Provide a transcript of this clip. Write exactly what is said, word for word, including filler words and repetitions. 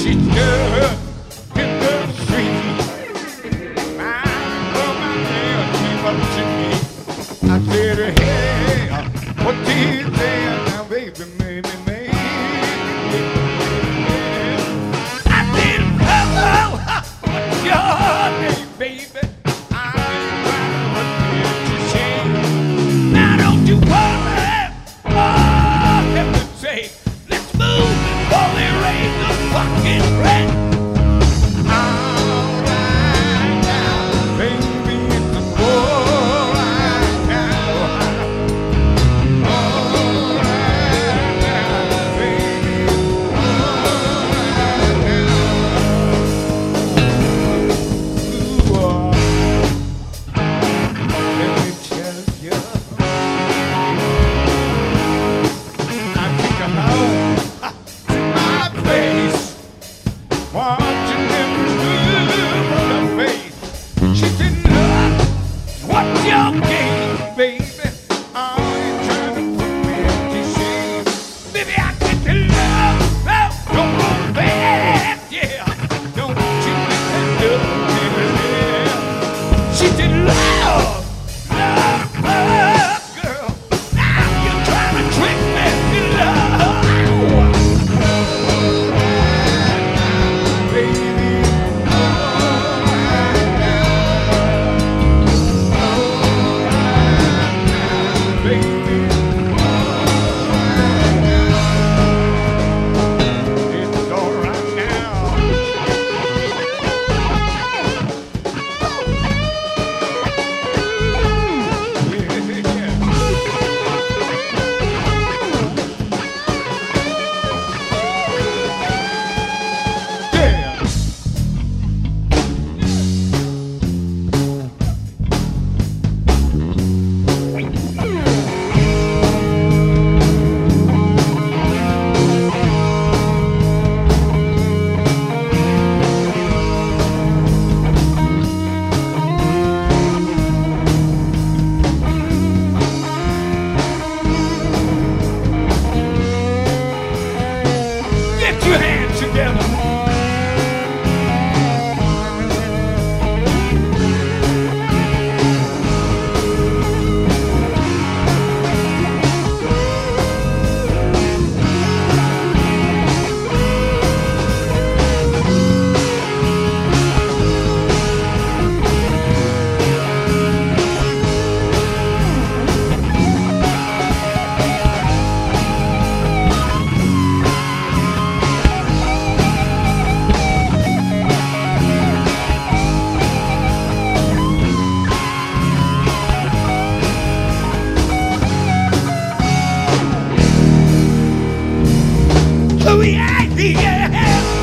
she stood in the street. I put my nail, came up to me. I said, hey, what do you think now, baby, maybe, maybe, I said, hello, what's your name, baby? I didn't what did you say? Now don't you worry, oh, heaven's sake, let's move before they raise the fucking rent. All right now, baby, it's a all right now. All right now, baby, all right now. Ooh, uh, let me tell you, I think I'm home to my place, watching them move on her face. She said, look, what's your game, baby? Are you trying to put me to shame? Baby, I get to love, love, don't go back, yeah. Don't you let that love, yeah. She said, love, love, love, girl. Now you're trying to trick me, love. Baby, all right now. All right now, baby. All right now. It's all right now. Yeah. Yeah. Get your hands together. Oh, yeah, yeah.